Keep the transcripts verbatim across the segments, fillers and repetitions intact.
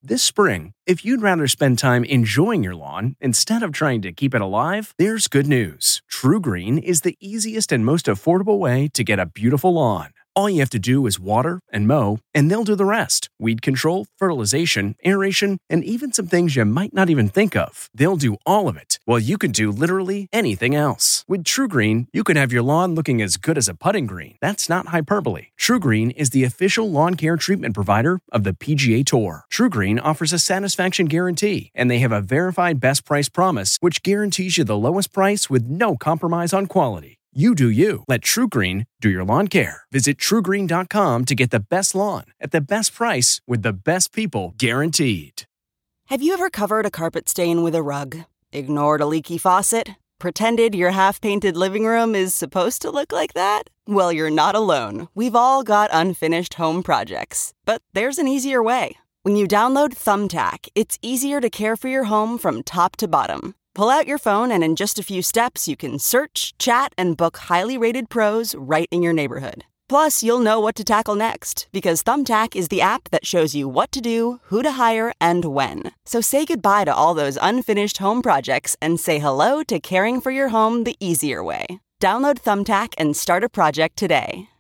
This spring, if you'd rather spend time enjoying your lawn instead of trying to keep it alive, there's good news. TruGreen is the easiest and most affordable way to get a beautiful lawn. All you have to do is water and mow, and they'll do the rest. Weed control, fertilization, aeration, and even some things you might not even think of. They'll do all of it, while you can do literally anything else. With TruGreen, you can have your lawn looking as good as a putting green. That's not hyperbole. TruGreen is the official lawn care treatment provider of the P G A Tour. TruGreen offers a satisfaction guarantee, and they have a verified best price promise, which guarantees you the lowest price with no compromise on quality. You do you. Let TruGreen do your lawn care. Visit True Green dot com to get the best lawn at the best price with the best people guaranteed. Have you ever covered a carpet stain with a rug? Ignored a leaky faucet? Pretended your half-painted living room is supposed to look like that? Well, you're not alone. We've all got unfinished home projects. But there's an easier way. When you download Thumbtack, it's easier to care for your home from top to bottom. Pull out your phone and in just a few steps, you can search, chat, and book highly rated pros right in your neighborhood. Plus, you'll know what to tackle next because Thumbtack is the app that shows you what to do, who to hire, and when. So say goodbye to all those unfinished home projects and say hello to caring for your home the easier way. Download Thumbtack and start a project today.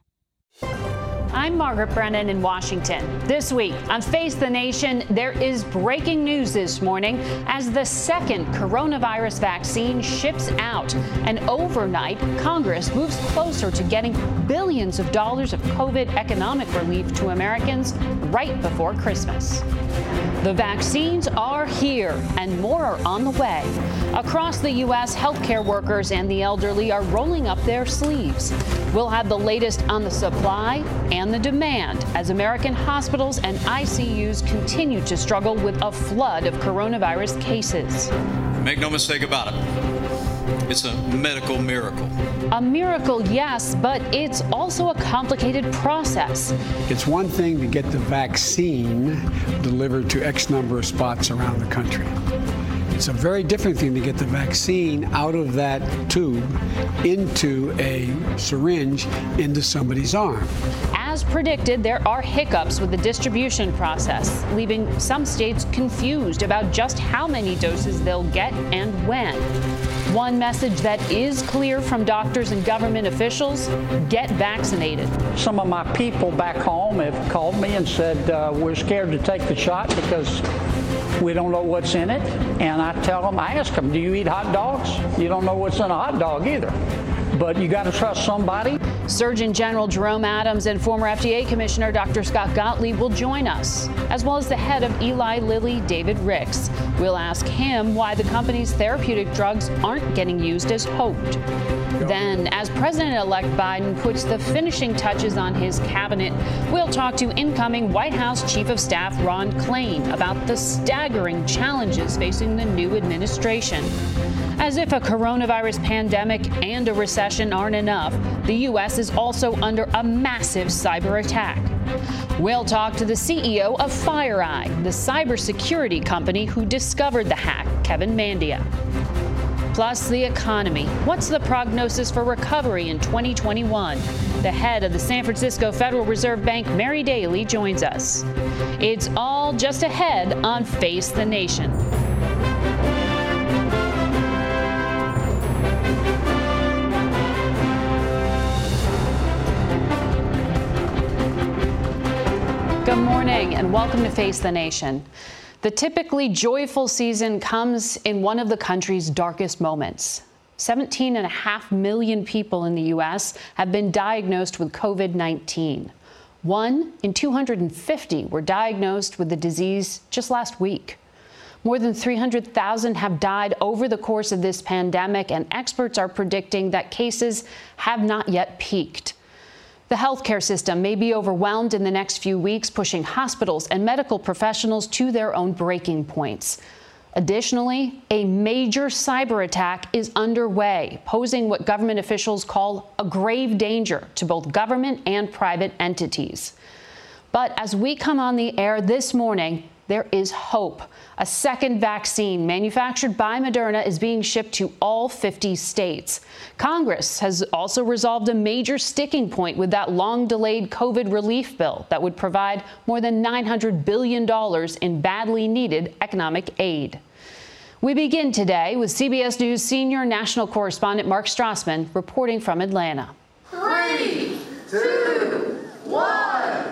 I'm Margaret Brennan in Washington. This week on Face the Nation, there is breaking news this morning as the second coronavirus vaccine ships out. And overnight, Congress moves closer to getting billions of dollars of COVID economic relief to Americans right before Christmas. The vaccines are here and more are on the way. Across the U S, healthcare workers and the elderly are rolling up their sleeves. We'll have the latest on the supply and the demand as American hospitals and I C Us continue to struggle with a flood of coronavirus cases. Make no mistake about it. It's a medical miracle. A miracle, yes, but it's also a complicated process. It's one thing to get the vaccine delivered to X number of spots around the country. It's a very different thing to get the vaccine out of that tube into a syringe into somebody's arm. As predicted, there are hiccups with the distribution process, leaving some states confused about just how many doses they'll get and when. One message that is clear from doctors and government officials: get vaccinated. Some of my people back home have called me and said, uh, we're scared to take the shot because we don't know what's in it. And I tell them, I ask them, do you eat hot dogs? You don't know what's in a hot dog either. But you got to trust somebody. Surgeon General Jerome Adams and former F D A Commissioner Doctor Scott Gottlieb will join us, as well as the head of Eli Lilly, David Ricks. We'll ask him why the company's therapeutic drugs aren't getting used as hoped. Then, as President-elect Biden puts the finishing touches on his cabinet, we'll talk to incoming White House Chief of Staff Ron Klain about the staggering challenges facing the new administration. As if a coronavirus pandemic and a recession aren't enough, the U S is also under a massive cyber attack. We'll talk to the C E O of FireEye, the cybersecurity company who discovered the hack, Kevin Mandia. Plus, the economy. What's the prognosis for recovery in twenty twenty-one? The head of the San Francisco Federal Reserve Bank, Mary Daly, joins us. It's all just ahead on Face the Nation. Good morning and welcome to Face the Nation. The typically joyful season comes in one of the country's darkest moments. seventeen and a half million people in the U S have been diagnosed with COVID nineteen. One in two hundred fifty were diagnosed with the disease just last week. More than three hundred thousand have died over the course of this pandemic, and experts are predicting that cases have not yet peaked. The healthcare system may be overwhelmed in the next few weeks, pushing hospitals and medical professionals to their own breaking points. Additionally, a major cyber attack is underway, posing what government officials call a grave danger to both government and private entities. But as we come on the air this morning, there is hope. A second vaccine manufactured by Moderna is being shipped to all fifty states. Congress has also resolved a major sticking point with that long-delayed COVID relief bill that would provide more than nine hundred billion dollars in badly needed economic aid. We begin today with C B S News senior national correspondent Mark Strassman reporting from Atlanta. Three, two, one,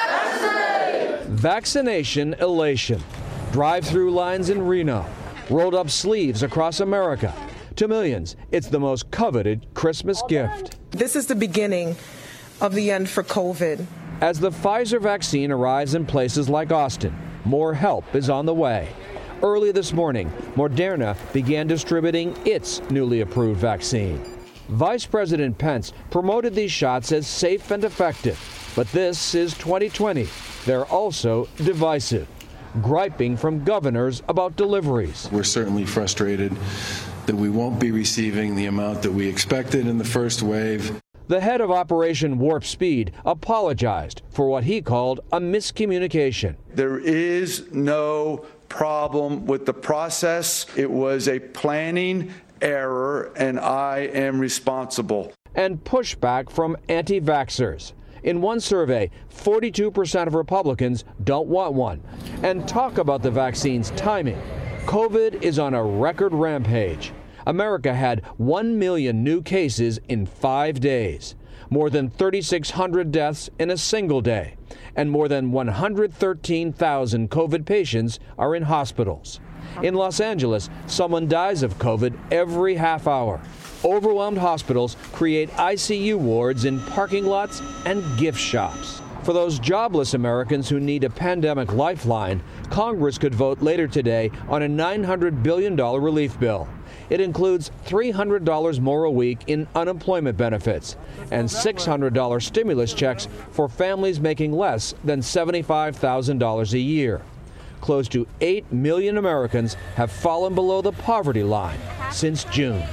vaccinate! Vaccination elation. Drive-through lines in Reno. Rolled up sleeves across America. To millions, it's the most coveted Christmas gift. This is the beginning of the end for COVID. As the Pfizer vaccine arrives in places like Austin, more help is on the way. Early this morning, Moderna began distributing its newly approved vaccine. Vice President Pence promoted these shots as safe and effective, but this is twenty twenty. They're also divisive, griping from governors about deliveries. We're certainly frustrated that we won't be receiving the amount that we expected in the first wave. The head of Operation Warp Speed apologized for what he called a miscommunication. There is no problem with the process. It was a planning error, and I am responsible. And pushback from anti-vaxxers. In one survey, forty-two percent of Republicans don't want one. And talk about the vaccine's timing. COVID is on a record rampage. America had one million new cases in five days, more than thirty-six hundred deaths in a single day, and more than one hundred thirteen thousand COVID patients are in hospitals. In Los Angeles, someone dies of COVID every half hour. Overwhelmed hospitals create I C U wards in parking lots and gift shops. For those jobless Americans who need a pandemic lifeline, Congress could vote later today on a nine hundred billion dollars relief bill. It includes three hundred dollars more a week in unemployment benefits and six hundred dollars stimulus checks for families making less than seventy-five thousand dollars a year. Close to eight million Americans have fallen below the poverty line since June.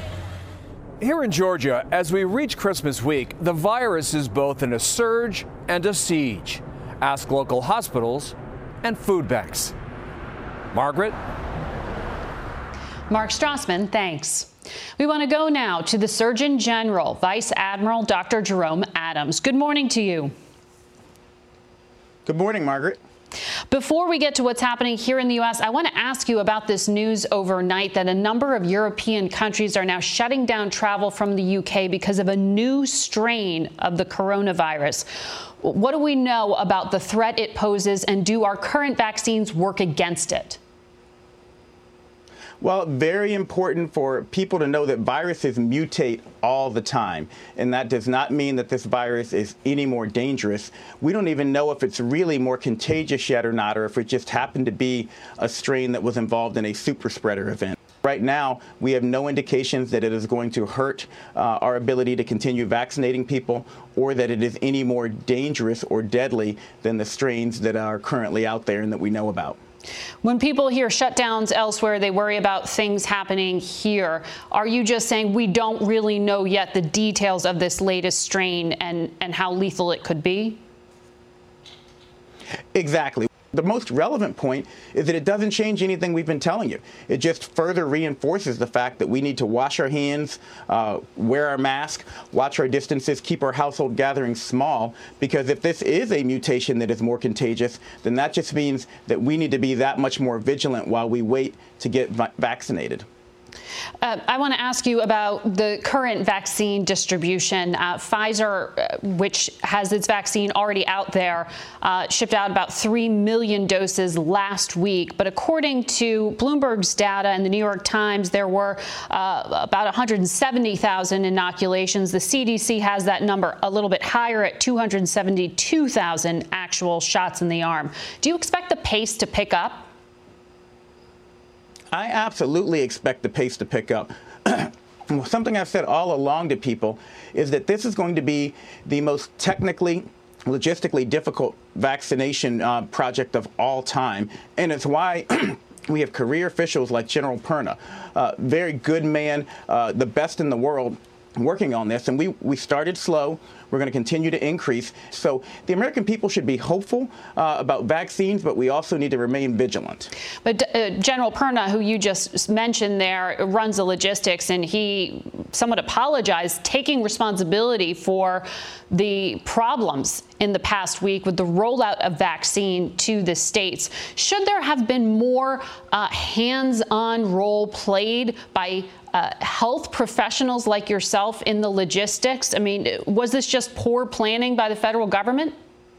Here in Georgia, as we reach Christmas week, the virus is both in a surge and a siege. Ask local hospitals and food banks. Margaret? Mark Strassman, thanks. We want to go now to the Surgeon General, Vice Admiral Doctor Jerome Adams. Good morning to you. Good morning, Margaret. Before we get to what's happening here in the U S, I want to ask you about this news overnight that a number of European countries are now shutting down travel from the U K because of a new strain of the coronavirus. What do we know about the threat it poses, and do our current vaccines work against it? Well, very important for people to know that viruses mutate all the time, and that does not mean that this virus is any more dangerous. We don't even know if it's really more contagious yet or not, or if it just happened to be a strain that was involved in a super spreader event. Right now, we have no indications that it is going to hurt uh, our ability to continue vaccinating people, or that it is any more dangerous or deadly than the strains that are currently out there and that we know about. When people hear shutdowns elsewhere, they worry about things happening here. Are you just saying we don't really know yet the details of this latest strain and, and how lethal it could be? Exactly. The most relevant point is that it doesn't change anything we've been telling you. It just further reinforces the fact that we need to wash our hands, uh, wear our mask, watch our distances, keep our household gatherings small, because if this is a mutation that is more contagious, then that just means that we need to be that much more vigilant while we wait to get va- vaccinated. Uh, I want to ask you about the current vaccine distribution. Uh, Pfizer, uh, which has its vaccine already out there, uh, shipped out about three million doses last week. But according to Bloomberg's data and the New York Times, there were uh, about one hundred seventy thousand inoculations. The C D C has that number a little bit higher at two hundred seventy-two thousand actual shots in the arm. Do you expect the pace to pick up? I absolutely expect the pace to pick up. Something I've said all along to people is that this is going to be the most technically, logistically difficult vaccination uh, project of all time. And it's why we have career officials like General Perna, uh, very good man, uh, the best in the world, working on this, and we, we started slow. We're going to continue to increase. So the American people should be hopeful uh, about vaccines, but we also need to remain vigilant. But uh, General Perna, who you just mentioned there, runs the logistics, and he somewhat apologized, taking responsibility for the problems in the past week with the rollout of vaccine to the states. Should there have been more uh, hands-on role played by Uh, health professionals like yourself in the logistics? I mean, was this just poor planning by the federal government?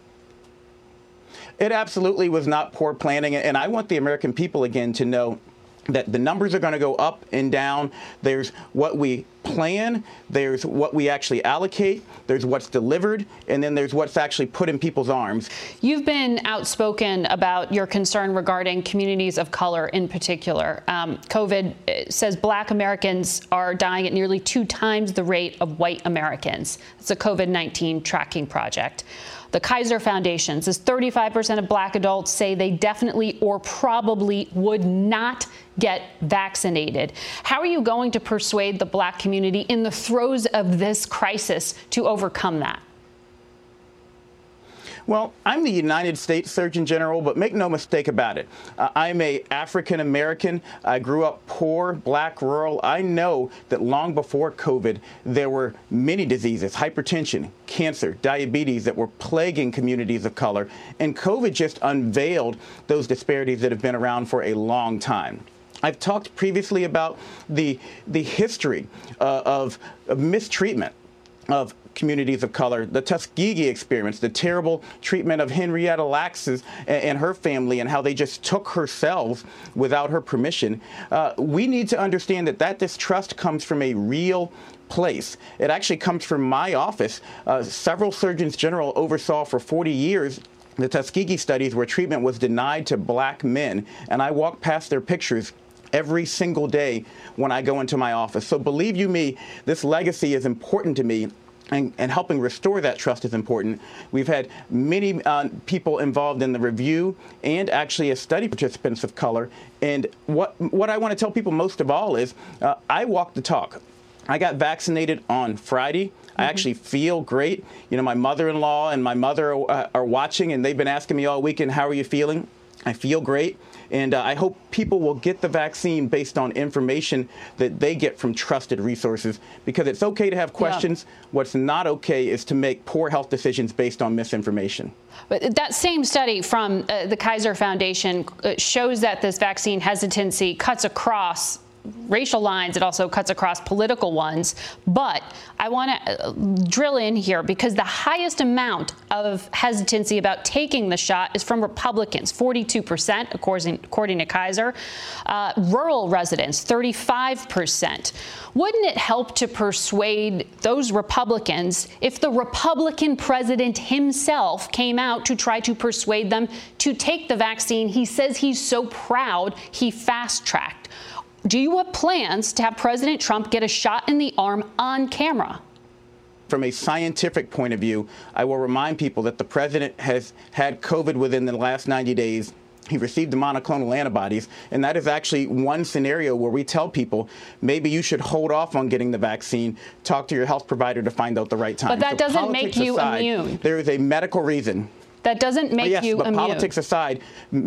It absolutely was not poor planning. And I want the American people, again, to know that the numbers are going to go up and down. There's what we plan, there's what we actually allocate, there's what's delivered, and then there's what's actually put in people's arms. You've been outspoken about your concern regarding communities of color in particular. Um, COVID says black Americans are dying at nearly two times the rate of white Americans. It's a COVID nineteen tracking project. The Kaiser Foundation says thirty-five percent of black adults say they definitely or probably would not get vaccinated. How are you going to persuade the black community in the throes of this crisis to overcome that? Well, I'm the United States Surgeon General, but make no mistake about it. Uh, I'm a African American. I grew up poor, black, rural. I know that long before COVID, there were many diseases, hypertension, cancer, diabetes, that were plaguing communities of color. And COVID just unveiled those disparities that have been around for a long time. I've talked previously about the, the history uh, of, of mistreatment of communities of color, the Tuskegee experiments, the terrible treatment of Henrietta Lacks and, and her family, and how they just took herself without her permission. Uh, we need to understand that that distrust comes from a real place. It actually comes from my office. Uh, several surgeons general oversaw for forty years the Tuskegee studies where treatment was denied to black men, and I walk past their pictures every single day when I go into my office. So believe you me, this legacy is important to me. And, and helping restore that trust is important. We've had many uh, people involved in the review and actually as study participants of color. And what, what I want to tell people most of all is uh, I walk the talk. I got vaccinated on Friday. Mm-hmm. I actually feel great. You know, my mother-in-law and my mother are, uh, are watching, and they've been asking me all weekend, how are you feeling? I feel great. And uh, I hope people will get the vaccine based on information that they get from trusted resources, because it's okay to have questions. Yeah. What's not okay is to make poor health decisions based on misinformation. But that same study from uh, the Kaiser Foundation uh, shows that this vaccine hesitancy cuts across racial lines. It also cuts across political ones. But I want to drill in here, because the highest amount of hesitancy about taking the shot is from Republicans, forty-two percent, according, according to Kaiser. Uh, rural residents, thirty-five percent. Wouldn't it help to persuade those Republicans if the Republican president himself came out to try to persuade them to take the vaccine he says he's so proud he fast-tracked? Do you have plans to have President Trump get a shot in the arm on camera? From a scientific point of view, I will remind people that the president has had COVID within the last ninety days. He received the monoclonal antibodies, and that is actually one scenario where we tell people maybe you should hold off on getting the vaccine, talk to your health provider to find out the right time. But that so doesn't make you aside, immune. There is a medical reason. That doesn't make oh, yes, you but immune. Politics aside,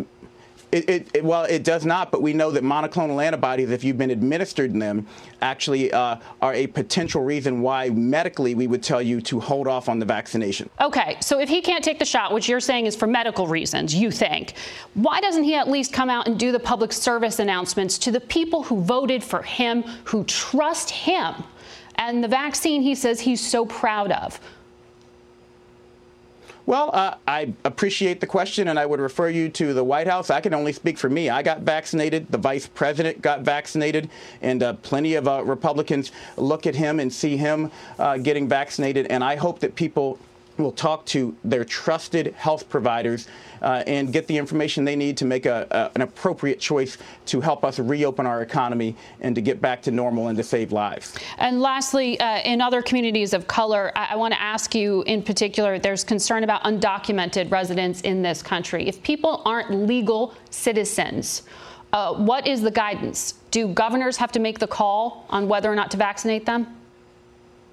It, it, it, well, it does not, but we know that monoclonal antibodies, if you've been administered them, actually uh, are a potential reason why medically we would tell you to hold off on the vaccination. Okay, so if he can't take the shot, which you're saying is for medical reasons, you think, why doesn't he at least come out and do the public service announcements to the people who voted for him, who trust him, and the vaccine he says he's so proud of? Well, uh, I appreciate the question, and I would refer you to the White House. I can only speak for me. I got vaccinated. The vice president got vaccinated, and uh, plenty of uh, Republicans look at him and see him uh, getting vaccinated. And I hope that people will talk to their trusted health providers uh, and get the information they need to make a, a, an appropriate choice to help us reopen our economy and to get back to normal and to save lives. And lastly, uh, in other communities of color, I, I want to ask you in particular, there's concern about undocumented residents in this country. If people aren't legal citizens, uh, what is the guidance? Do governors have to make the call on whether or not to vaccinate them?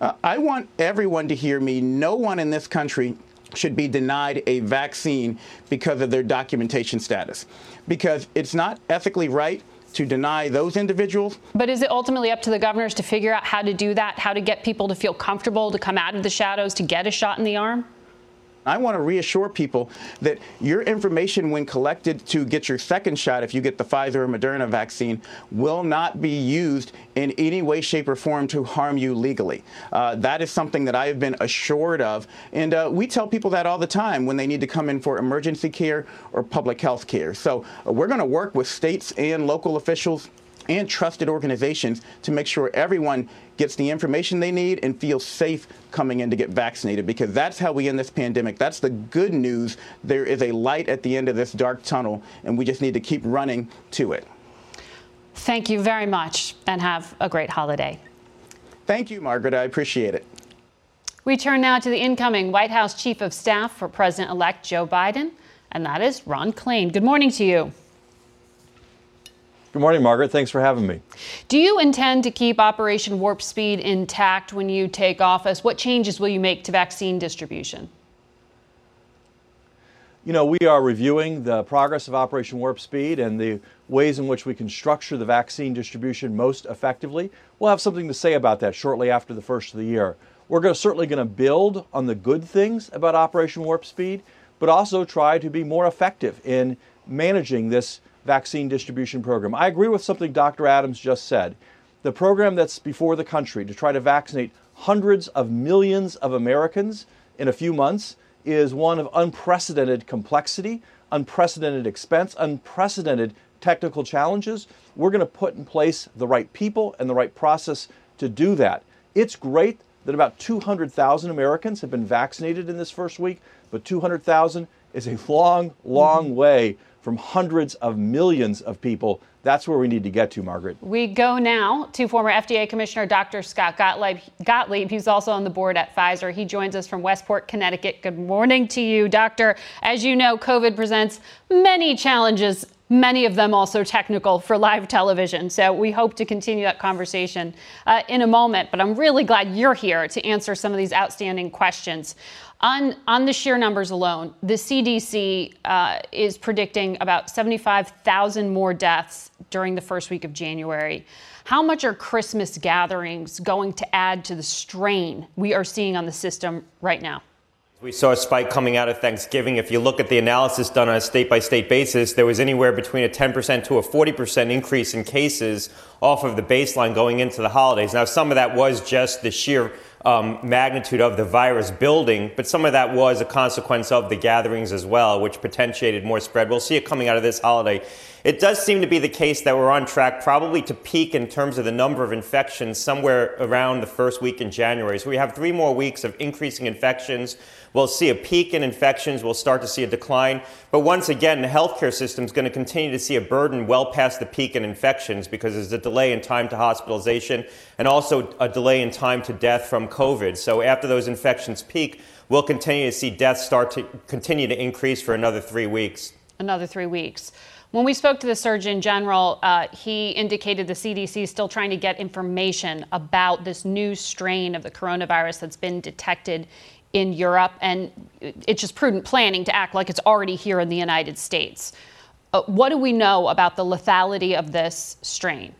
Uh, I want everyone to hear me. No one in this country should be denied a vaccine because of their documentation status, because it's not ethically right to deny those individuals. But is it ultimately up to the governors to figure out how to do that, how to get people to feel comfortable, to come out of the shadows, to get a shot in the arm? I want to reassure people that your information, when collected to get your second shot, if you get the Pfizer or Moderna vaccine, will not be used in any way, shape, or form to harm you legally. Uh, that is something that I have been assured of. And uh, we tell people that all the time when they need to come in for emergency care or public health care. So uh, we're going to work with states and local officials and trusted organizations to make sure everyone gets the information they need and feels safe coming in to get vaccinated, because that's how we end this pandemic. That's the good news. There is a light at the end of this dark tunnel, and we just need to keep running to it. Thank you very much, and have a great holiday. Thank you, Margaret. I appreciate it. We turn now to the incoming White House Chief of Staff for President-elect Joe Biden, and that is Ron Klain. Good morning to you. Good morning, Margaret. Thanks for having me. Do you intend to keep Operation Warp Speed intact when you take office? What changes will you make to vaccine distribution? You know, we are reviewing the progress of Operation Warp Speed and the ways in which we can structure the vaccine distribution most effectively. We'll have something to say about that shortly after the first of the year. We're going to, certainly going to build on the good things about Operation Warp Speed, but also try to be more effective in managing this vaccine distribution program. I agree with something Doctor Adams just said. The program that's before the country to try to vaccinate hundreds of millions of Americans in a few months is one of unprecedented complexity, unprecedented expense, unprecedented technical challenges. We're going to put in place the right people and the right process to do that. It's great that about two hundred thousand Americans have been vaccinated in this first week, but two hundred thousand is a long, long mm-hmm. way from hundreds of millions of people. That's where we need to get to, Margaret. We go now to former F D A Commissioner Doctor Scott Gottlieb. Gottlieb, he's also on the board at Pfizer. He joins us from Westport, Connecticut. Good morning to you, Doctor. As you know, COVID presents many challenges, many of them also technical for live television. So we hope to continue that conversation uh, in a moment. But I'm really glad you're here to answer some of these outstanding questions. On, on the sheer numbers alone, the C D C uh, is predicting about seventy-five thousand more deaths during the first week of January. How much are Christmas gatherings going to add to the strain we are seeing on the system right now? We saw a spike coming out of Thanksgiving. If you look at the analysis done on a state-by-state basis, there was anywhere between a ten percent to a forty percent increase in cases off of the baseline going into the holidays. Now, some of that was just the sheer um, magnitude of the virus building, but some of that was a consequence of the gatherings as well, which potentiated more spread. We'll see it coming out of this holiday. It does seem to be the case that we're on track probably to peak in terms of the number of infections somewhere around the first week in January. So we have three more weeks of increasing infections. We'll see a peak in infections. We'll start to see a decline. But once again, the healthcare system is going to continue to see a burden well past the peak in infections because there's a delay in time to hospitalization and also a delay in time to death from COVID. So after those infections peak, we'll continue to see deaths start to continue to increase for another three weeks. Another three weeks. When we spoke to the Surgeon General, uh, he indicated the C D C is still trying to get information about this new strain of the coronavirus that's been detected in Europe, and it's just prudent planning to act like it's already here in the United States. Uh, what do we know about the lethality of this strain?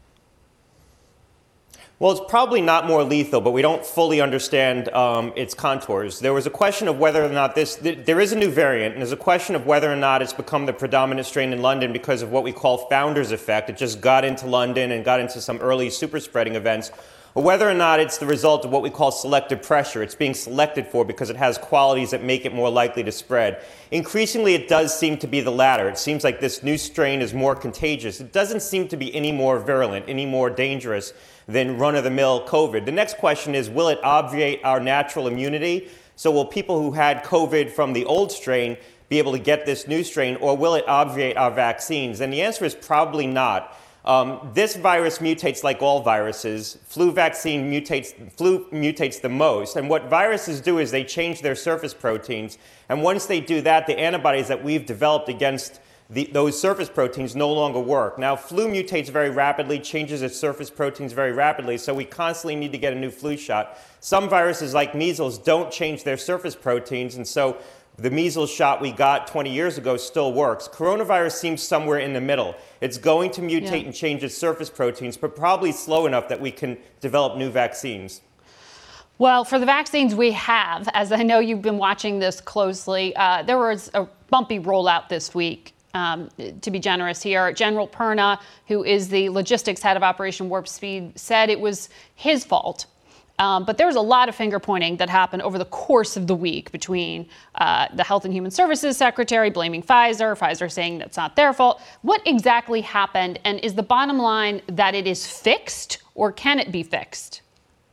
Well, it's probably not more lethal, but we don't fully understand um, its contours. There was a question of whether or not this, th- there is a new variant, and there's a question of whether or not it's become the predominant strain in London because of what we call founder's effect. It just got into London and got into some early super spreading events, or whether or not it's the result of what we call selective pressure. It's being selected for because it has qualities that make it more likely to spread. Increasingly, it does seem to be the latter. It seems like this new strain is more contagious. It doesn't seem to be any more virulent, any more dangerous than run-of-the-mill COVID. The next question is, will it obviate our natural immunity? So will people who had COVID from the old strain be able to get this new strain, or will it obviate our vaccines? And the answer is probably not. Um, this virus mutates like all viruses. Flu vaccine mutates, flu mutates the most. And what viruses do is they change their surface proteins. And once they do that, the antibodies that we've developed against the, those surface proteins no longer work. Now, flu mutates very rapidly, changes its surface proteins very rapidly, so we constantly need to get a new flu shot. Some viruses, like measles, don't change their surface proteins, and so the measles shot we got twenty years ago still works. Coronavirus seems somewhere in the middle. It's going to mutate yeah. and change its surface proteins, but probably slow enough that we can develop new vaccines. Well, for the vaccines we have, as I know you've been watching this closely, uh, there was a bumpy rollout this week. Um, to be generous here, General Perna, who is the logistics head of Operation Warp Speed, said it was his fault. Um, but there was a lot of finger pointing that happened over the course of the week between uh, the Health and Human Services Secretary blaming Pfizer, Pfizer saying that's not their fault. What exactly happened? And is the bottom line that it is fixed, or can it be fixed?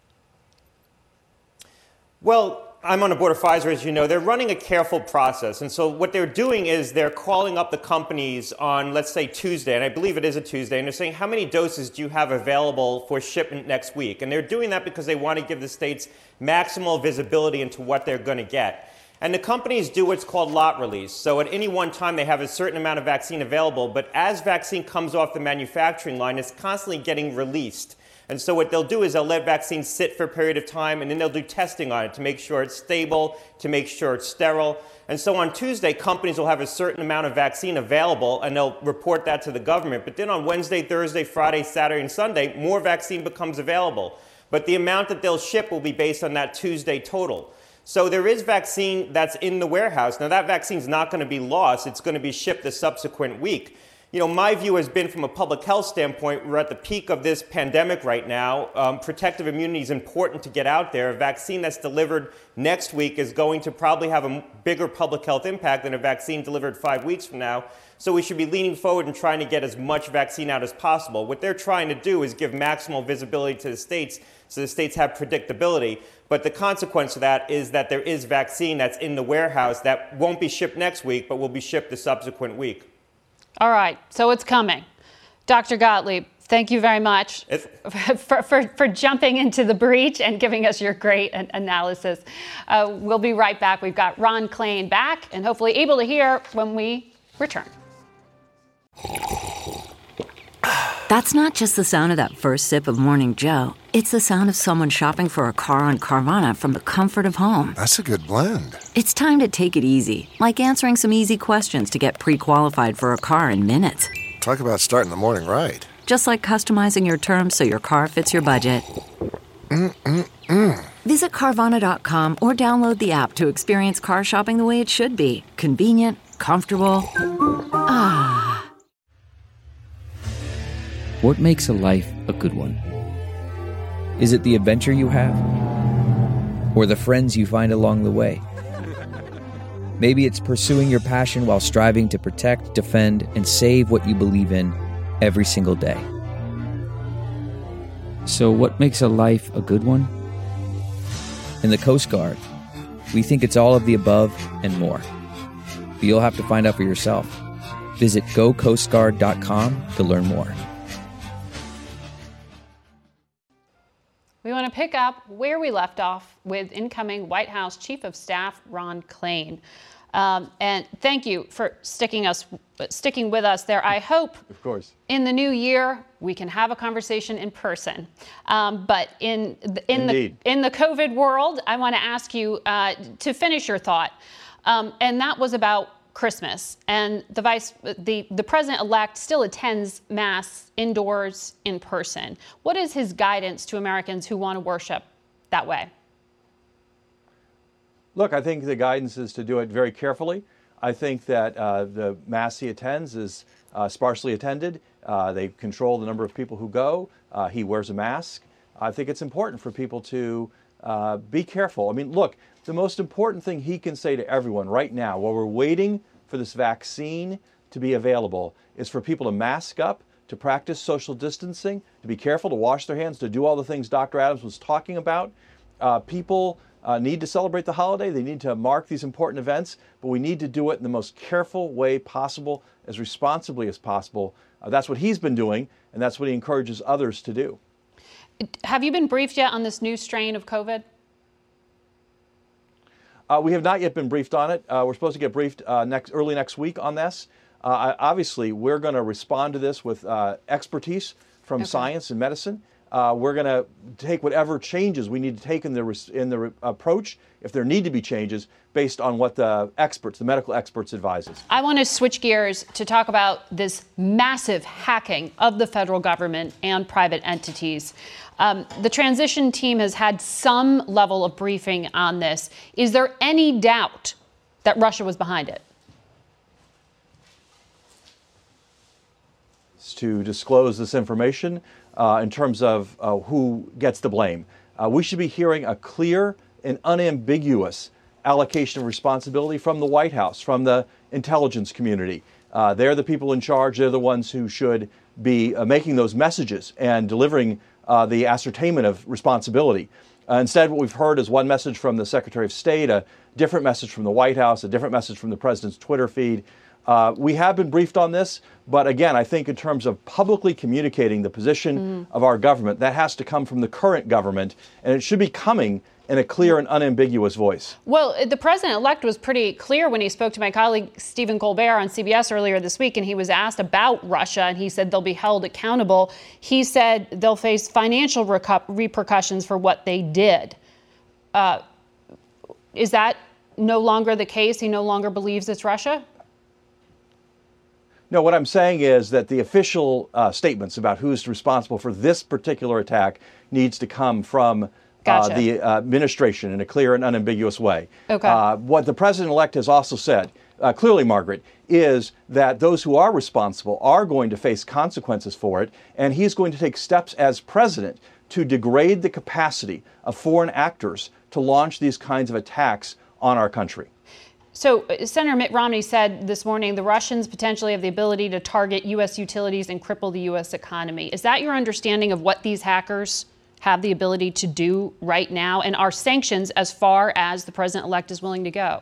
Well, I'm on the board of Pfizer, as you know. They're running a careful process. And so what they're doing is they're calling up the companies on, let's say, Tuesday, and I believe it is a Tuesday, and they're saying, how many doses do you have available for shipment next week? And they're doing that because they want to give the states maximal visibility into what they're going to get. And the companies do what's called lot release. So at any one time, they have a certain amount of vaccine available, but as vaccine comes off the manufacturing line, it's constantly getting released. And so what they'll do is they'll let vaccines sit for a period of time, and then they'll do testing on it to make sure it's stable, to make sure it's sterile. And so on Tuesday, companies will have a certain amount of vaccine available, and they'll report that to the government. But then on Wednesday, Thursday, Friday, Saturday, and Sunday, more vaccine becomes available. But the amount that they'll ship will be based on that Tuesday total. So there is vaccine that's in the warehouse. Now, that vaccine's not going to be lost. It's going to be shipped the subsequent week. You know, my view has been from a public health standpoint, we're at the peak of this pandemic right now. Um, protective immunity is important to get out there. A vaccine that's delivered next week is going to probably have a bigger public health impact than a vaccine delivered five weeks from now. So we should be leaning forward and trying to get as much vaccine out as possible. What they're trying to do is give maximal visibility to the states so the states have predictability. But the consequence of that is that there is vaccine that's in the warehouse that won't be shipped next week, but will be shipped the subsequent week. All right, so it's coming. Doctor Gottlieb, thank you very much for, for, for jumping into the breach and giving us your great analysis. Uh, we'll be right back. We've got Ron Klain back and hopefully able to hear when we return. That's not just the sound of that first sip of Morning Joe. It's the sound of someone shopping for a car on Carvana from the comfort of home. That's a good blend. It's time to take it easy, like answering some easy questions to get pre-qualified for a car in minutes. Talk about starting the morning right. Just like customizing your terms so your car fits your budget. Mm-mm-mm. Visit Carvana dot com or download the app to experience car shopping the way it should be. Convenient, comfortable. Ah. What makes a life a good one? Is it the adventure you have? Or the friends you find along the way? Maybe it's pursuing your passion while striving to protect, defend, and save what you believe in every single day. So what makes a life a good one? In the Coast Guard, we think it's all of the above and more. But you'll have to find out for yourself. Visit go coast guard dot com to learn more. We want to pick up where we left off with incoming White House Chief of Staff Ron Klain. Um, and thank you for sticking us, sticking with us there. I hope, of course, in the new year we can have a conversation in person. Um, but in the, in Indeed. the in the COVID world, I want to ask you uh, to finish your thought, um, and that was about Christmas. And the vice, the the president-elect still attends Mass indoors in person. What is his guidance to Americans who want to worship that way? Look, I think the guidance is to do it very carefully. I think that uh, the Mass he attends is uh, sparsely attended. Uh, they control the number of people who go. Uh, he wears a mask. I think it's important for people to uh, be careful. I mean, look, the most important thing he can say to everyone right now, while we're waiting for this vaccine to be available, is for people to mask up, to practice social distancing, to be careful, to wash their hands, to do all the things Doctor Adams was talking about. Uh, people uh, need to celebrate the holiday. They need to mark these important events, but we need to do it in the most careful way possible, as responsibly as possible. Uh, that's what he's been doing, and that's what he encourages others to do. Have you been briefed yet on this new strain of COVID? Uh, we have not yet been briefed on it. Uh, we're supposed to get briefed uh, next, early next week on this. Uh, obviously, we're going to respond to this with uh, expertise from Okay. science and medicine. Uh, we're going to take whatever changes we need to take in the res- in the re- approach, if there need to be changes, based on what the experts, the medical experts, advise us. I want to switch gears to talk about this massive hacking of the federal government and private entities. Um, the transition team has had some level of briefing on this. Is there any doubt that Russia was behind it? To disclose this information uh, in terms of uh, who gets the blame. Uh, we should be hearing a clear and unambiguous allocation of responsibility from the White House, from the intelligence community. Uh, they're the people in charge. They're the ones who should be uh, making those messages and delivering uh, the ascertainment of responsibility. Uh, instead, what we've heard is one message from the Secretary of State, a different message from the White House, a different message from the President's Twitter feed. Uh, we have been briefed on this, but again, I think in terms of publicly communicating the position mm. of our government, that has to come from the current government, and it should be coming in a clear and unambiguous voice. Well, the president-elect was pretty clear when he spoke to my colleague Stephen Colbert on C B S earlier this week, and he was asked about Russia, and he said they'll be held accountable. He said they'll face financial recu- repercussions for what they did. Uh, is that no longer the case? He no longer believes it's Russia? No, what I'm saying is that the official uh, statements about who's responsible for this particular attack needs to come from Gotcha. uh, the uh, administration in a clear and unambiguous way. Okay. Uh, what the president-elect has also said, uh, clearly, Margaret, is that those who are responsible are going to face consequences for it, and he's going to take steps as president to degrade the capacity of foreign actors to launch these kinds of attacks on our country. So uh, Senator Mitt Romney said this morning the Russians potentially have the ability to target U S utilities and cripple the U S economy. Is that your understanding of what these hackers have the ability to do right now? And are sanctions as far as the president-elect is willing to go?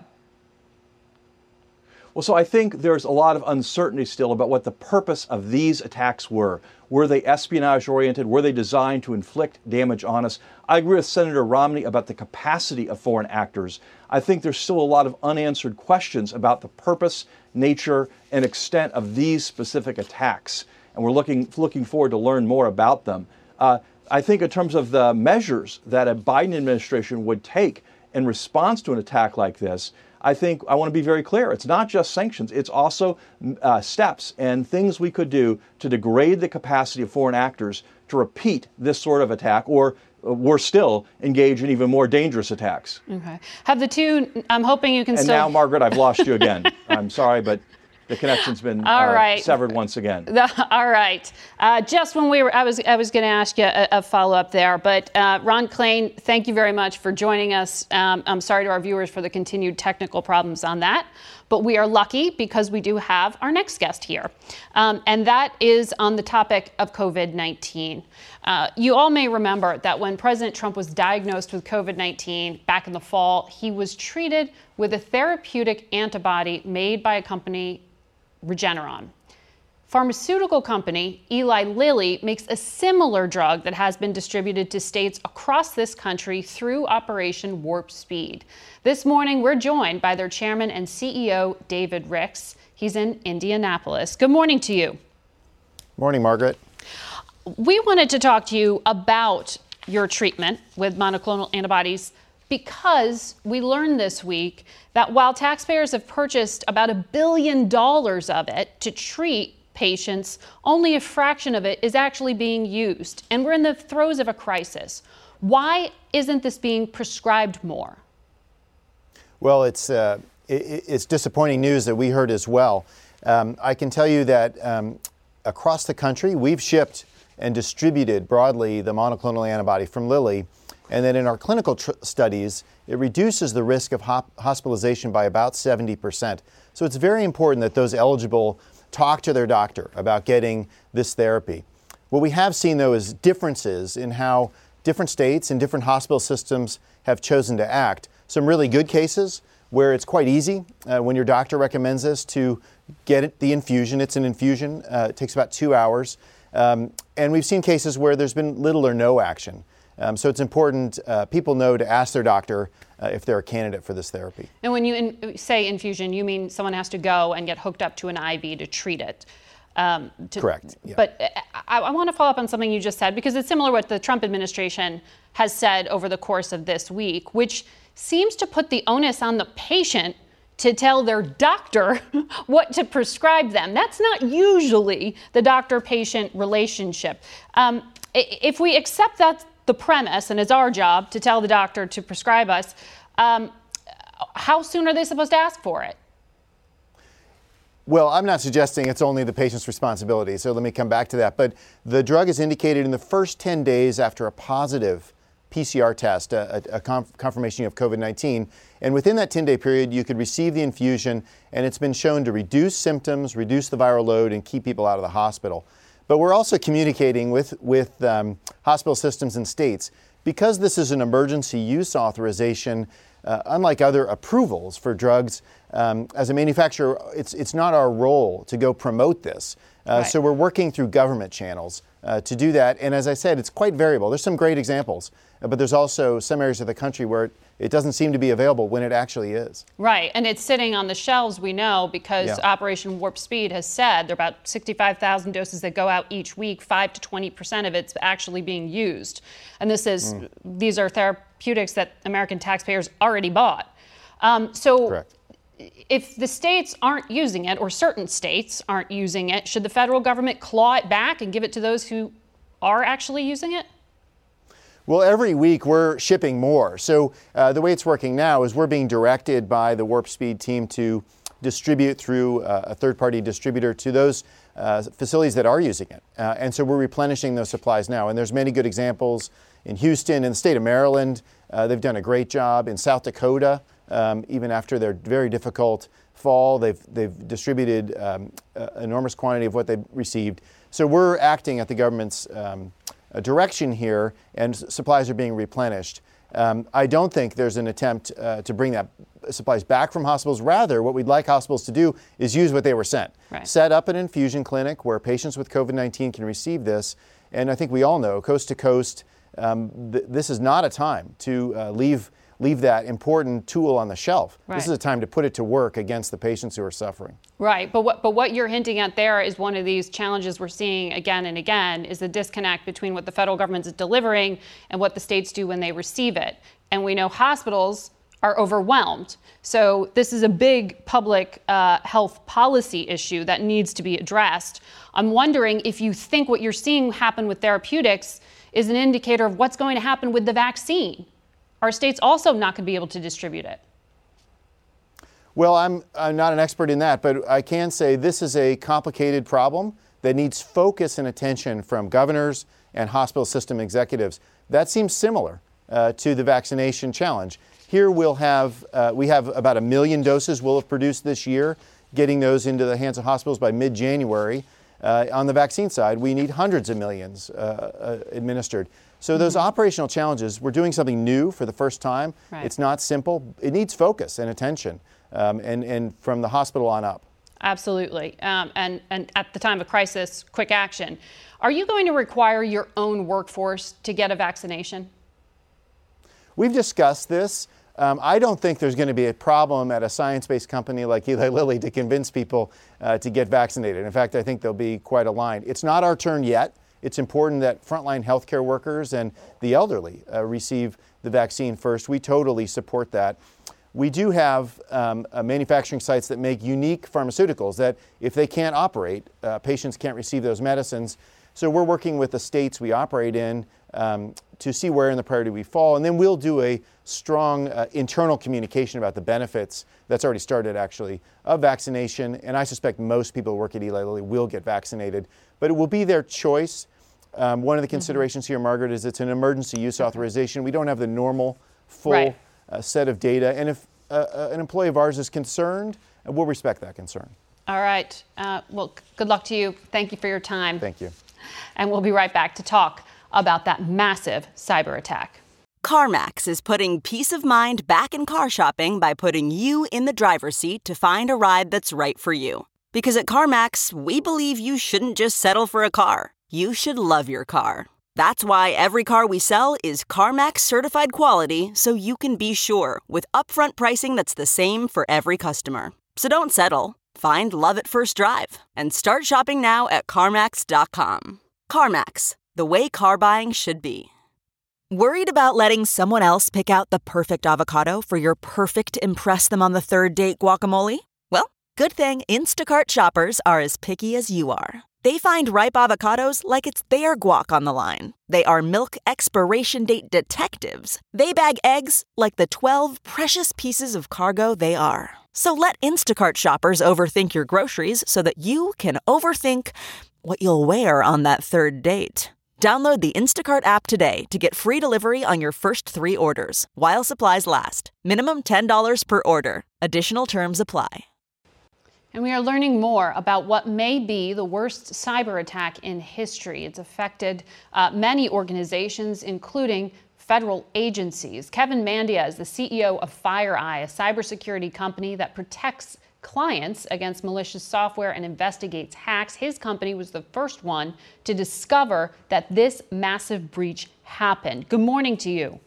Well, so I think there's a lot of uncertainty still about what the purpose of these attacks were. Were they espionage-oriented? Were they designed to inflict damage on us? I agree with Senator Romney about the capacity of foreign actors. I think there's still a lot of unanswered questions about the purpose, nature, and extent of these specific attacks, and we're looking looking forward to learn more about them. Uh, I think in terms of the measures that a Biden administration would take in response to an attack like this, I think I want to be very clear. It's not just sanctions. It's also uh, steps and things we could do to degrade the capacity of foreign actors to repeat this sort of attack, or uh, worse still, engage in even more dangerous attacks. Okay. Have the two, I'm hoping you can and still... now, Margaret, I've lost you again. I'm sorry, but the connection's been All uh, right. severed once again. The, all right. Uh, just when we were, I was, I was going to ask you a, a follow-up there, but uh, Ron Klain, thank you very much for joining us. Um, I'm sorry to our viewers for the continued technical problems on that, but we are lucky because we do have our next guest here, um, and that is on the topic of COVID nineteen. Uh, you all may remember that when President Trump was diagnosed with COVID nineteen back in the fall, he was treated with a therapeutic antibody made by a company, Regeneron. Pharmaceutical company Eli Lilly makes a similar drug that has been distributed to states across this country through Operation Warp Speed. This morning, we're joined by their chairman and C E O, David Ricks. He's in Indianapolis. Good morning to you. Morning, Margaret. We wanted to talk to you about your treatment with monoclonal antibodies because we learned this week that while taxpayers have purchased about a billion dollars of it to treat patients, only a fraction of it is actually being used. And we're in the throes of a crisis. Why isn't this being prescribed more? Well, it's, uh, it, it's disappointing news that we heard as well. Um, I can tell you that um, across the country, we've shipped and distributed broadly the monoclonal antibody from Lilly. And then in our clinical tr- studies, it reduces the risk of hop- hospitalization by about seventy percent. So it's very important that those eligible talk to their doctor about getting this therapy. What we have seen, though, is differences in how different states and different hospital systems have chosen to act. Some really good cases where it's quite easy uh, when your doctor recommends this to get it, the infusion. It's an infusion. Uh, it takes about two hours. Um, and we've seen cases where there's been little or no action. Um, so it's important uh, people know to ask their doctor uh, if they're a candidate for this therapy. And when you in, say infusion, you mean someone has to go and get hooked up to an I V to treat it. Um, to, Correct. Yeah. But I, I want to follow up on something you just said, because it's similar to what the Trump administration has said over the course of this week, which seems to put the onus on the patient to tell their doctor what to prescribe them. That's not usually the doctor-patient relationship. Um, if we accept that's the premise, and it's our job to tell the doctor to prescribe us, um, how soon are they supposed to ask for it? Well, I'm not suggesting it's only the patient's responsibility, so let me come back to that. But the drug is indicated in the first ten days after a positive P C R test, a, a conf- confirmation of COVID nineteen. And within that ten-day period, you could receive the infusion, and it's been shown to reduce symptoms, reduce the viral load, and keep people out of the hospital. But we're also communicating with, with um, hospital systems and states. Because this is an emergency use authorization, uh, unlike other approvals for drugs, um, as a manufacturer, it's, it's not our role to go promote this. Uh, right. So we're working through government channels uh, to do that. And as I said, it's quite variable. There's some great examples, uh, but there's also some areas of the country where it, it doesn't seem to be available when it actually is. Right. And it's sitting on the shelves, we know, because yeah. Operation Warp Speed has said there are about sixty-five thousand doses that go out each week. five to twenty percent of it's actually being used. And this is mm. these are therapeutics that American taxpayers already bought. Um, so Correct. If the states aren't using it, or certain states aren't using it, should the federal government claw it back and give it to those who are actually using it? Well, every week we're shipping more. So uh, the way it's working now is we're being directed by the Warp Speed team to distribute through uh, a third-party distributor to those uh, facilities that are using it. Uh, and so we're replenishing those supplies now. And there's many good examples in Houston, in the state of Maryland. Uh, they've done a great job. In South Dakota, um, even after their very difficult fall, they've, they've distributed um, an enormous quantity of what they've received. So we're acting at the government's um, direction here, and supplies are being replenished. Um, I don't think there's an attempt uh, to bring that supplies back from hospitals. Rather, what we'd like hospitals to do is use what they were sent. Right. Set up an infusion clinic where patients with COVID nineteen can receive this. And I think we all know, coast to coast, um, th- this is not a time to uh, leave leave that important tool on the shelf. Right. This is a time to put it to work against the patients who are suffering. Right, but what but what you're hinting at there is one of these challenges we're seeing again and again, is the disconnect between what the federal government is delivering and what the states do when they receive it. And we know hospitals are overwhelmed. So this is a big public uh, health policy issue that needs to be addressed. I'm wondering if you think what you're seeing happen with therapeutics is an indicator of what's going to happen with the vaccine. Are states also not going to be able to distribute it? Well, I'm, I'm not an expert in that, but I can say this is a complicated problem that needs focus and attention from governors and hospital system executives. That seems similar uh, to the vaccination challenge. Here we'll have, uh, we have about a million doses we'll have produced this year, getting those into the hands of hospitals by mid-January. Uh, on the vaccine side, we need hundreds of millions uh, uh, administered. So those mm-hmm. operational challenges, we're doing something new for the first time. Right. It's not simple. It needs focus and attention, um, and, and from the hospital on up. Absolutely. Um, and, and at the time of crisis, quick action. Are you going to require your own workforce to get a vaccination? We've discussed this. Um, I don't think there's going to be a problem at a science-based company like Eli Lilly to convince people uh, to get vaccinated. In fact, I think they'll be quite aligned. It's not our turn yet. It's important that frontline healthcare workers and the elderly uh, receive the vaccine first. We totally support that. We do have um, uh, manufacturing sites that make unique pharmaceuticals that if they can't operate, uh, patients can't receive those medicines. So we're working with the states we operate in um, to see where in the priority we fall. And then we'll do a strong uh, internal communication about the benefits that's already started, actually, of vaccination. And I suspect most people who work at Eli Lilly will get vaccinated. But it will be their choice. Um, one of the considerations mm-hmm. here, Margaret, is it's an emergency use authorization. We don't have the normal full right. uh, set of data. And if uh, uh, an employee of ours is concerned, uh, we'll respect that concern. All right. Uh, well, good luck to you. Thank you for your time. Thank you. And we'll be right back to talk about that massive cyber attack. CarMax is putting peace of mind back in car shopping by putting you in the driver's seat to find a ride that's right for you. Because at CarMax, we believe you shouldn't just settle for a car. You should love your car. That's why every car we sell is CarMax certified quality, so you can be sure with upfront pricing that's the same for every customer. So don't settle. Find love at first drive and start shopping now at CarMax dot com. CarMax, the way car buying should be. Worried about letting someone else pick out the perfect avocado for your perfect impress them on the third date guacamole? Well, good thing Instacart shoppers are as picky as you are. They find ripe avocados like it's their guac on the line. They are milk expiration date detectives. They bag eggs like the twelve precious pieces of cargo they are. So let Instacart shoppers overthink your groceries so that you can overthink what you'll wear on that third date. Download the Instacart app today to get free delivery on your first three orders, while supplies last. Minimum ten dollars per order. Additional terms apply. And we are learning more about what may be the worst cyber attack in history. It's affected uh, many organizations, including federal agencies. Kevin Mandia is the C E O of FireEye, a cybersecurity company that protects clients against malicious software and investigates hacks. His company was the first one to discover that this massive breach happened. Good morning to you.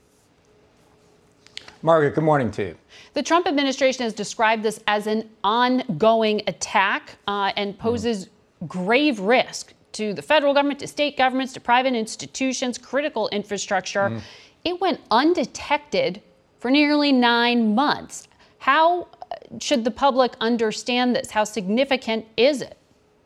Margaret, good morning to you. The Trump administration has described this as an ongoing attack uh, and poses mm. grave risk to the federal government, to state governments, to private institutions, critical infrastructure. Mm. It went undetected for nearly nine months. How should the public understand this? How significant is it?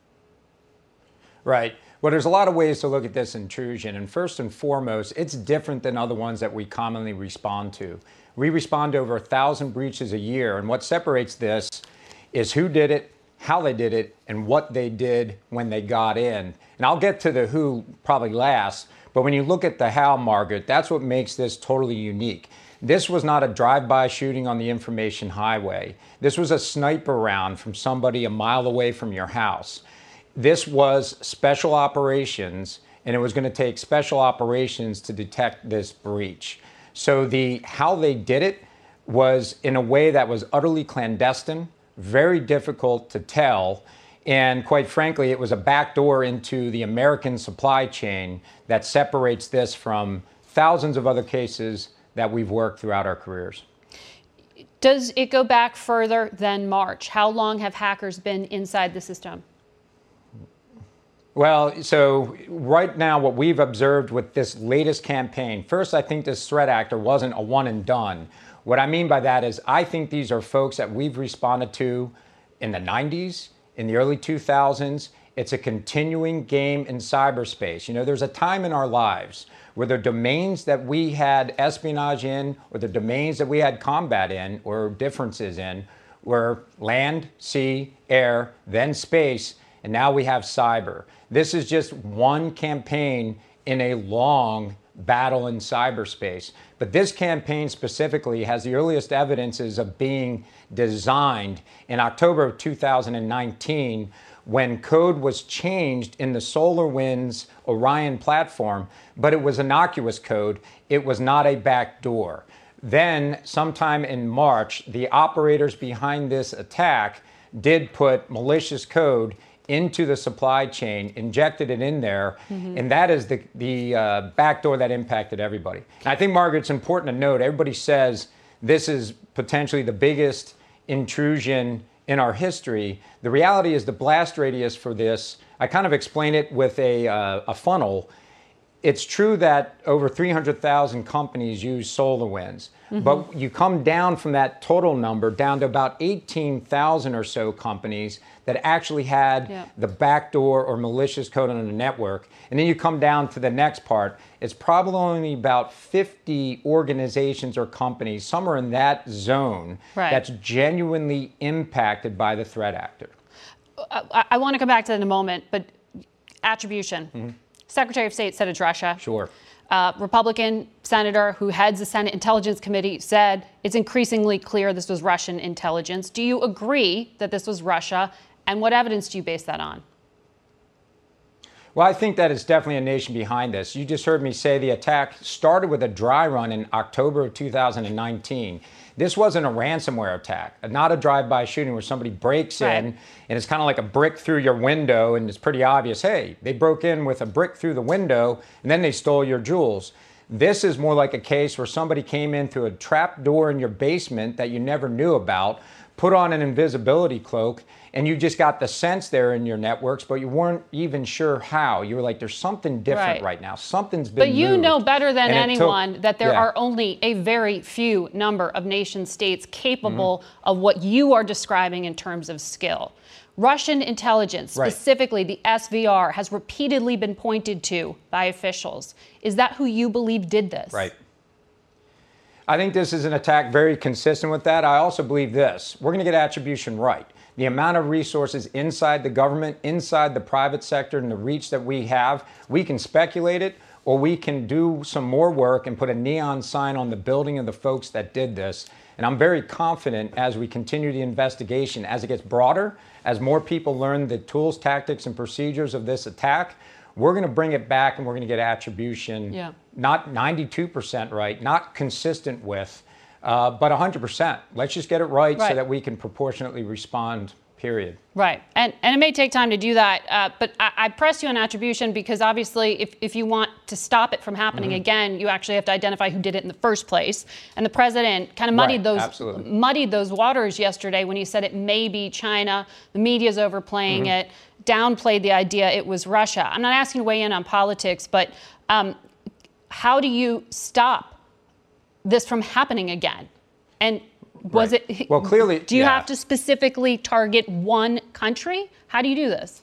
Right. Well, there's a lot of ways to look at this intrusion. And first and foremost, it's different than other ones that we commonly respond to. We respond to over a thousand breaches a year. And what separates this is who did it, how they did it, and what they did when they got in. And I'll get to the who probably last. But when you look at the how, Margaret, that's what makes this totally unique. This was not a drive-by shooting on the information highway. This was a sniper round from somebody a mile away from your house. This was special operations, and it was going to take special operations to detect this breach. So the how they did it was in a way that was utterly clandestine, very difficult to tell, and quite frankly, it was a backdoor into the American supply chain that separates this from thousands of other cases that we've worked throughout our careers. Does it go back further than March? How long have hackers been inside the system? Well, so right now what we've observed with this latest campaign, first, I think this threat actor wasn't a one and done. What I mean by that is I think these are folks that we've responded to in the nineties, in the early two thousands. It's a continuing game in cyberspace. You know, there's a time in our lives where the domains that we had espionage in, or the domains that we had combat in, or differences in, were land, sea, air, then space, and now we have cyber. This is just one campaign in a long battle in cyberspace. But this campaign specifically has the earliest evidences of being designed in October of two thousand nineteen, when code was changed in the SolarWinds Orion platform, but it was innocuous code. It was not a backdoor. Then, sometime in March, the operators behind this attack did put malicious code into the supply chain, injected it in there, mm-hmm. and that is the, the uh, backdoor that impacted everybody. And I think, Margaret, it's important to note, everybody says this is potentially the biggest intrusion in our history. The reality is the blast radius for this, I kind of explain it with a, uh, a funnel. It's true that over three hundred thousand companies use SolarWinds, mm-hmm. but you come down from that total number down to about eighteen thousand or so companies that actually had yeah. the backdoor or malicious code on the network. And then you come down to the next part. It's probably only about fifty organizations or companies, somewhere in that zone, right. that's genuinely impacted by the threat actor. I, I want to come back to that in a moment, but attribution. Mm-hmm. Secretary of State said it's Russia. Sure. Uh, Republican senator who heads the Senate Intelligence Committee said it's increasingly clear this was Russian intelligence. Do you agree that this was Russia? And what evidence do you base that on? Well, I think that it's definitely a nation behind this. You just heard me say the attack started with a dry run in October of two thousand nineteen. This wasn't a ransomware attack, not a drive-by shooting where somebody breaks Right. in and it's kind of like a brick through your window and it's pretty obvious, hey, they broke in with a brick through the window and then they stole your jewels. This is more like a case where somebody came in through a trap door in your basement that you never knew about, put on an invisibility cloak, and you just got the sense there in your networks, but you weren't even sure how. You were like, there's something different Right. right now. Something's been But you moved. know better than And it took- anyone that there yeah. are only a very few number of nation states capable Mm-hmm. of what you are describing in terms of skill. Russian intelligence, Right. specifically the S V R, has repeatedly been pointed to by officials. Is that who you believe did this? Right. I think this is an attack very consistent with that. I also believe this. We're going to get attribution right. The amount of resources inside the government, inside the private sector, and the reach that we have, we can speculate it, or we can do some more work and put a neon sign on the building of the folks that did this. And I'm very confident as we continue the investigation, as it gets broader, as more people learn the tools, tactics, and procedures of this attack, we're going to bring it back and we're going to get attribution, Yeah. not ninety-two percent right, not consistent with, uh, but one hundred percent. Let's just get it right, Right. so that we can proportionately respond, period. Right. And, and it may take time to do that, uh, but I, I press you on attribution because obviously if, if you want to stop it from happening Mhm. again, you actually have to identify who did it in the first place. And the president kind of muddied Right, those absolutely. muddied those waters yesterday when he said it may be China. The media's overplaying Mhm. it, downplayed the idea it was Russia. I'm not asking you to weigh in on politics, but um, how do you stop this from happening again? And was Right. it? Well, clearly- do you yeah. have to specifically target one country? How do you do this?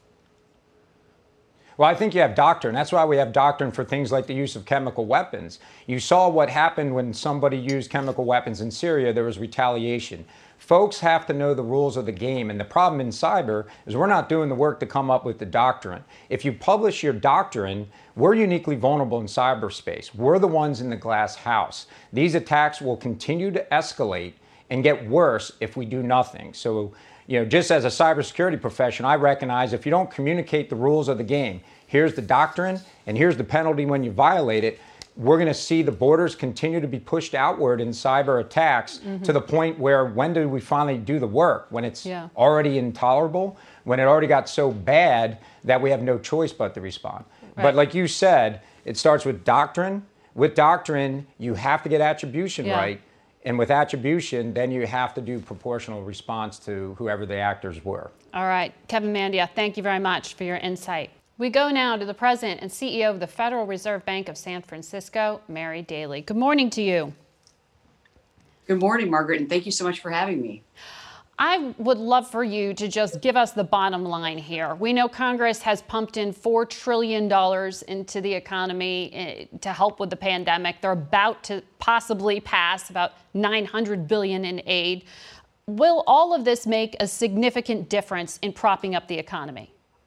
Well, I think you have doctrine. That's why we have doctrine for things like the use of chemical weapons. You saw what happened when somebody used chemical weapons in Syria. There was retaliation. Folks have to know the rules of the game. And the problem in cyber is we're not doing the work to come up with the doctrine. If you publish your doctrine, we're uniquely vulnerable in cyberspace. We're the ones in the glass house. These attacks will continue to escalate and get worse if we do nothing. So, you know, just as a cybersecurity professional, I recognize if you don't communicate the rules of the game, here's the doctrine and here's the penalty when you violate it, we're going to see the borders continue to be pushed outward in cyber attacks Mhm. to the point where when do we finally do the work? When it's Yeah. already intolerable, when it already got so bad that we have no choice but to respond. Right. But like you said, it starts with doctrine. With doctrine, you have to get attribution Yeah. right. And with attribution, then you have to do proportional response to whoever the actors were. All right, Kevin Mandia, thank you very much for your insight. We go now to the president and C E O of the Federal Reserve Bank of San Francisco, Mary Daly. Good morning to you. Good morning, Margaret, and thank you so much for having me. I would love for you to just give us the bottom line here. We know Congress has pumped in four trillion dollars into the economy eh, to help with the pandemic. They're about to possibly pass about nine hundred billion dollars in aid. Will all of this make a significant difference in propping up the economy?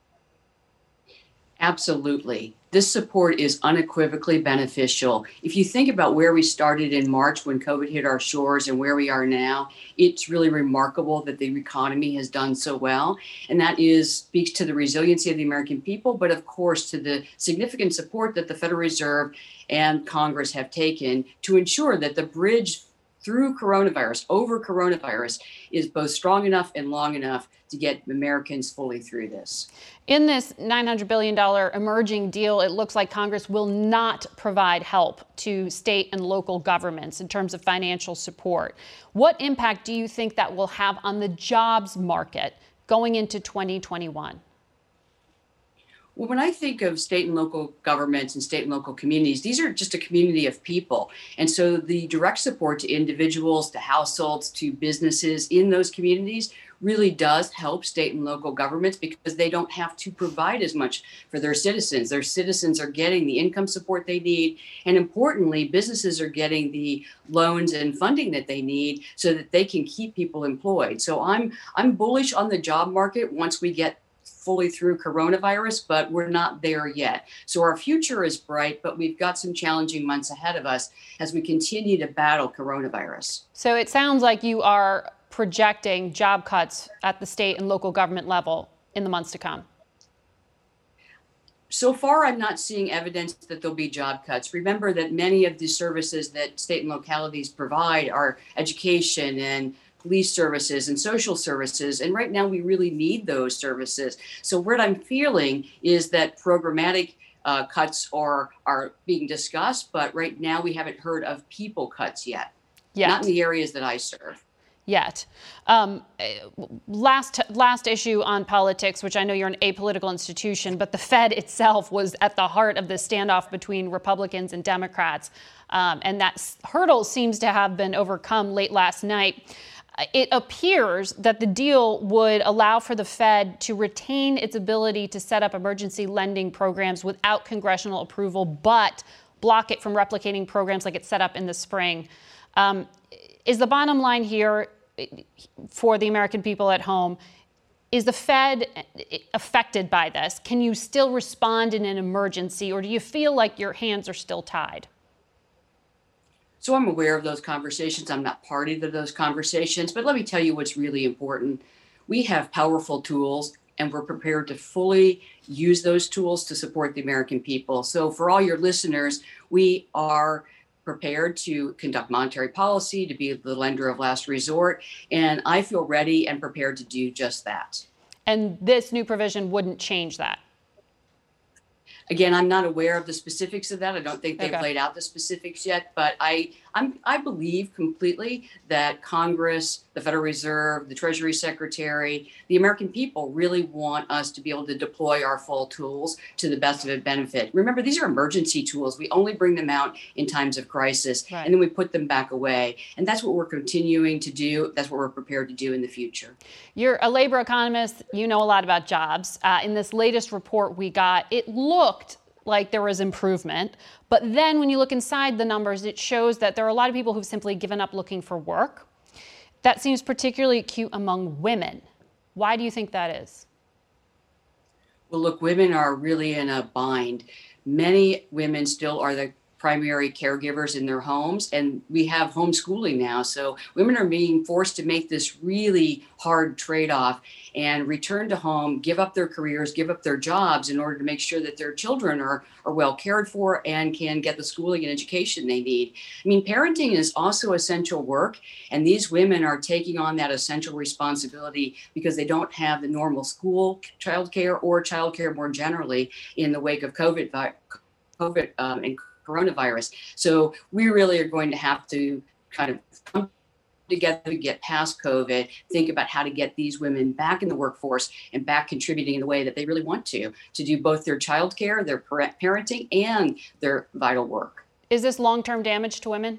Absolutely. This support is unequivocally beneficial. If you think about where we started in March when COVID hit our shores and where we are now, it's really remarkable that the economy has done so well. And that is speaks to the resiliency of the American people, but of course to the significant support that the Federal Reserve and Congress have taken to ensure that the bridge through coronavirus, over coronavirus, is both strong enough and long enough to get Americans fully through this. In this nine hundred billion dollars emerging deal, it looks like Congress will not provide help to state and local governments in terms of financial support. What impact do you think that will have on the jobs market going into twenty twenty-one? Well, when I think of state and local governments and state and local communities, these are just a community of people. And so the direct support to individuals, to households, to businesses in those communities really does help state and local governments because they don't have to provide as much for their citizens. Their citizens are getting the income support they need. And importantly, businesses are getting the loans and funding that they need so that they can keep people employed. So I'm I'm bullish on the job market once we get fully through coronavirus, but we're not there yet. So our future is bright, but we've got some challenging months ahead of us as we continue to battle coronavirus. So it sounds like you are projecting job cuts at the state and local government level in the months to come. So far, I'm not seeing evidence that there'll be job cuts. Remember that many of the services that state and localities provide are education and police services and social services. And right now we really need those services. So what I'm feeling is that programmatic uh, cuts are, are being discussed, but right now we haven't heard of people cuts yet. Yet. Not in the areas that I serve. Yet. Um, last last issue on politics, which I know you're an apolitical institution, but the Fed itself was at the heart of the standoff between Republicans and Democrats. Um, and that hurdle seems to have been overcome late last night. It appears that the deal would allow for the Fed to retain its ability to set up emergency lending programs without congressional approval, but block it from replicating programs like it's set up in the spring. Um, is the bottom line here for the American people at home, is the Fed affected by this? Can you still respond in an emergency, or do you feel like your hands are still tied? So I'm aware of those conversations. I'm not party to those conversations, but let me tell you what's really important. We have powerful tools, and we're prepared to fully use those tools to support the American people. So for all your listeners, we are prepared to conduct monetary policy, to be the lender of last resort, and I feel ready and prepared to do just that. And this new provision wouldn't change that? Again, I'm not aware of the specifics of that. I don't think they've Okay. laid out the specifics yet, but I I'm, I believe completely that Congress, the Federal Reserve, the Treasury Secretary, the American people really want us to be able to deploy our full tools to the best of its benefit. Remember, these are emergency tools. We only bring them out in times of crisis, Right. and then we put them back away. And that's what we're continuing to do. That's what we're prepared to do in the future. You're a labor economist. You know a lot about jobs. Uh, in this latest report we got, it looked like there was improvement. But then when you look inside the numbers, it shows that there are a lot of people who've simply given up looking for work. That seems particularly acute among women. Why do you think that is? Well, look, women are really in a bind. Many women still are the primary caregivers in their homes, and we have homeschooling now. So women are being forced to make this really hard trade-off and return to home, give up their careers, give up their jobs in order to make sure that their children are, are well cared for and can get the schooling and education they need. I mean, parenting is also essential work, and these women are taking on that essential responsibility because they don't have the normal school childcare or childcare more generally in the wake of COVID, COVID um, and coronavirus. So we really are going to have to kind of come together to get past COVID, think about how to get these women back in the workforce and back contributing in the way that they really want to, to do both their childcare, their parenting, and their vital work. Is this long-term damage to women?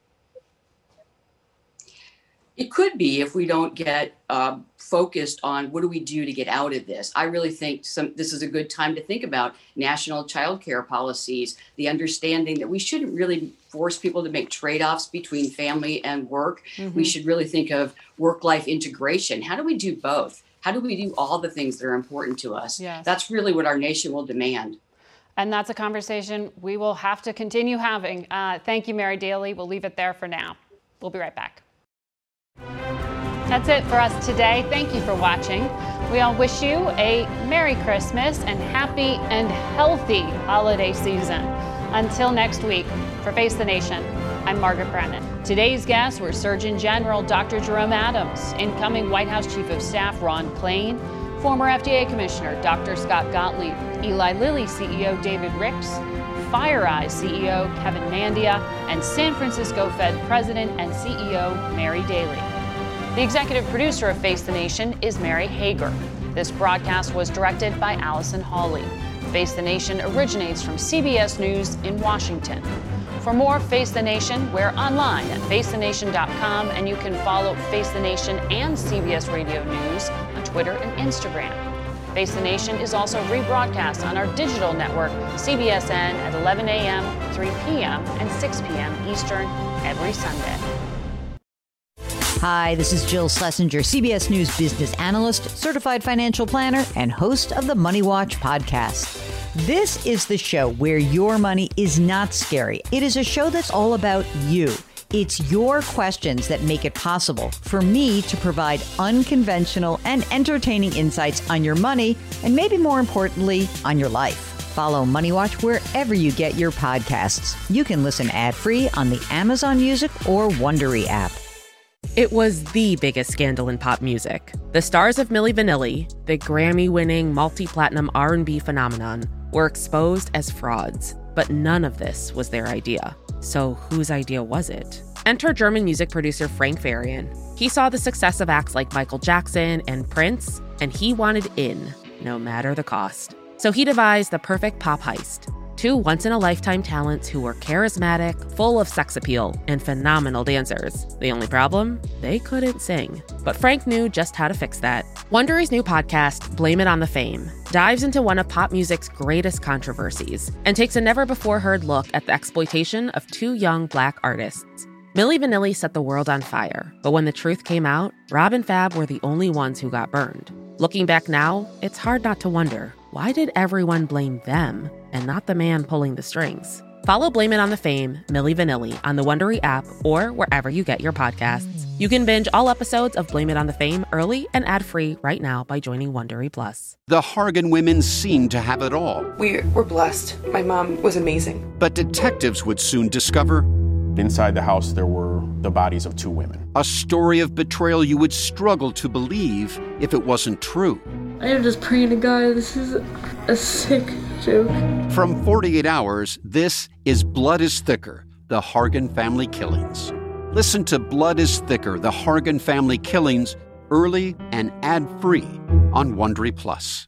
It could be if we don't get uh, focused on what do we do to get out of this. I really think some, this is a good time to think about national child care policies, the understanding that we shouldn't really force people to make trade-offs between family and work. Mm-hmm. We should really think of work-life integration. How do we do both? How do we do all the things that are important to us? Yes. That's really what our nation will demand. And that's a conversation we will have to continue having. Uh, thank you, Mary Daly. We'll leave it there for now. We'll be right back. That's it for us today. Thank you for watching. We all wish you a Merry Christmas and happy and healthy holiday season. Until next week, for Face the Nation, I'm Margaret Brennan. Today's guests were Surgeon General Doctor Jerome Adams, incoming White House Chief of Staff Ron Klain, former F D A Commissioner Doctor Scott Gottlieb, Eli Lilly C E O David Ricks, FireEye C E O Kevin Mandia, and San Francisco Fed President and C E O Mary Daly. The executive producer of Face the Nation is Mary Hager. This broadcast was directed by Allison Hawley. Face the Nation originates from C B S News in Washington. For more Face the Nation, we're online at face the nation dot com, and you can follow Face the Nation and C B S Radio News on Twitter and Instagram. Face the Nation is also rebroadcast on our digital network, C B S N, at eleven a.m., three p.m., and six p.m. Eastern every Sunday. Hi, this is Jill Schlesinger, C B S News business analyst, certified financial planner, and host of the Money Watch podcast. This is the show where your money is not scary. It is a show that's all about you. It's your questions that make it possible for me to provide unconventional and entertaining insights on your money, and maybe more importantly, on your life. follow Money Watch wherever you get your podcasts. You can listen ad-free on the Amazon Music or Wondery app. It was the biggest scandal in pop music. The stars of Milli Vanilli, the Grammy-winning multi-platinum R and B phenomenon, were exposed as frauds. But none of this was their idea. So whose idea was it? Enter German music producer Frank Farian. He saw the success of acts like Michael Jackson and Prince, and he wanted in, no matter the cost. So he devised the perfect pop heist. Two once-in-a-lifetime talents who were charismatic, full of sex appeal, and phenomenal dancers. The only problem? They couldn't sing. But Frank knew just how to fix that. Wondery's new podcast, Blame It on the Fame, dives into one of pop music's greatest controversies and takes a never-before-heard look at the exploitation of two young Black artists. Milli Vanilli set the world on fire, but when the truth came out, Rob and Fab were the only ones who got burned. Looking back now, it's hard not to wonder, why did everyone blame them and not the man pulling the strings? Follow Blame It on the Fame, Milli Vanilli, on the Wondery app or wherever you get your podcasts. You can binge all episodes of Blame It on the Fame early and ad-free right now by joining Wondery Plus. The Hargan women seemed to have it all. We were blessed. My mom was amazing. But detectives would soon discover inside the house there were the bodies of two women. A story of betrayal you would struggle to believe if it wasn't true. I am just praying to God, this is a sick joke. From forty-eight hours, this is Blood is Thicker, the Hargan Family Killings. Listen to Blood is Thicker, the Hargan Family Killings, early and ad-free on Wondery Plus.